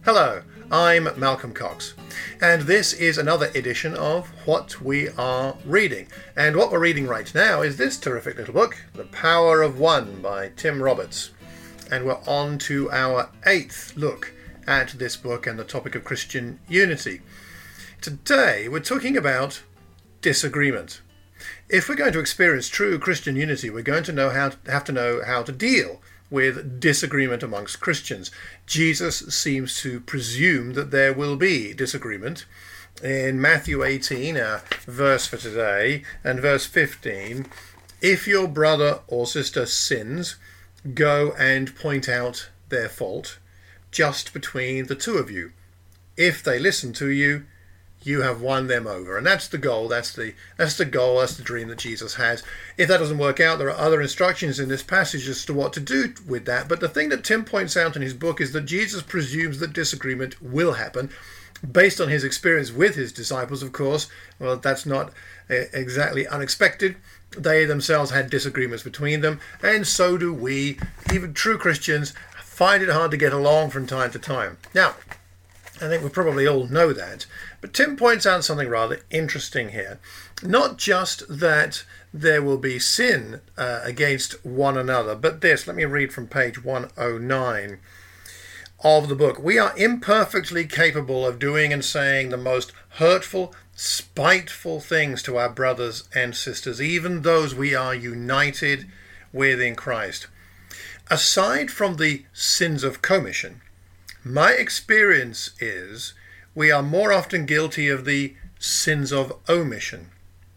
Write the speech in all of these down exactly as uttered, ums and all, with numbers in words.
Hello, I'm Malcolm Cox, and this is another edition of What We Are Reading. And what we're reading right now is this terrific little book, The Power of One by Tim Roberts. And we're on to our eighth look at this book and the topic of Christian unity. Today we're talking about disagreement. If we're going to experience true Christian unity, we're going to know how to, have to know how to deal with disagreement amongst Christians. Jesus seems to presume that there will be disagreement. In Matthew eighteen, our verse for today, and verse fifteen, if your brother or sister sins, go and point out their fault just between the two of you. If they listen to you, you have won them over. And that's the goal, that's the that's the goal, that's the dream that Jesus has. If that doesn't work out, there are other instructions in this passage as to what to do with that. But the thing that Tim points out in his book is that Jesus presumes that disagreement will happen, based on his experience with his disciples, of course. Well, that's not exactly unexpected. They themselves had disagreements between them, and so do we. Even true Christians find it hard to get along from time to time. Now, I think we probably all know that. But Tim points out something rather interesting here. Not just that there will be sin uh, against one another, but this, let me read from page one oh nine of the book. We are imperfectly capable of doing and saying the most hurtful, spiteful things to our brothers and sisters, even those we are united with in Christ. Aside from the sins of commission, my experience is we are more often guilty of the sins of omission.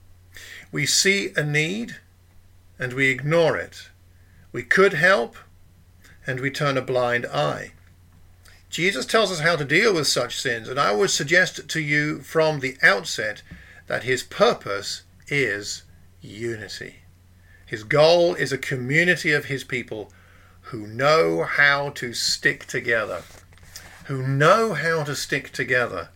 We see a need and we ignore it. We could help and we turn a blind eye. Jesus tells us how to deal with such sins, and I would suggest to you from the outset that his purpose is unity. His goal is a community of his people who know how to stick together. who know how to stick together.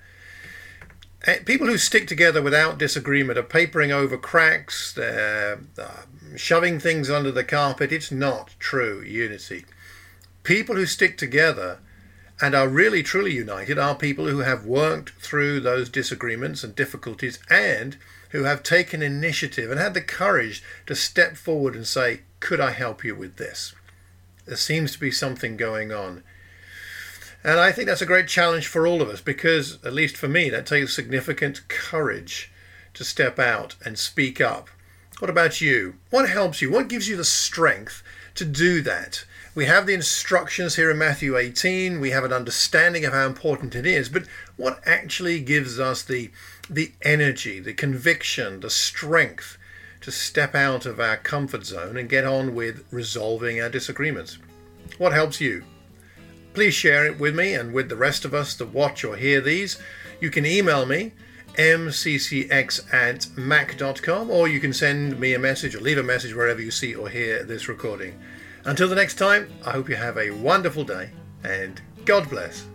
People who stick together without disagreement are papering over cracks, they're uh, shoving things under the carpet. It's not true unity. People who stick together and are really truly united are people who have worked through those disagreements and difficulties, and who have taken initiative and had the courage to step forward and say, could I help you with this? There seems to be something going on. And I think that's a great challenge for all of us, because, at least for me, that takes significant courage to step out and speak up. What about you? What helps you? What gives you the strength to do that? We have the instructions here in Matthew eighteen. We have an understanding of how important it is. But what actually gives us the, the energy, the conviction, the strength to step out of our comfort zone and get on with resolving our disagreements? What helps you? Please share it with me and with the rest of us that watch or hear these. You can email me, m c c x at mac dot com, or you can send me a message or leave a message wherever you see or hear this recording. Until the next time, I hope you have a wonderful day, and God bless.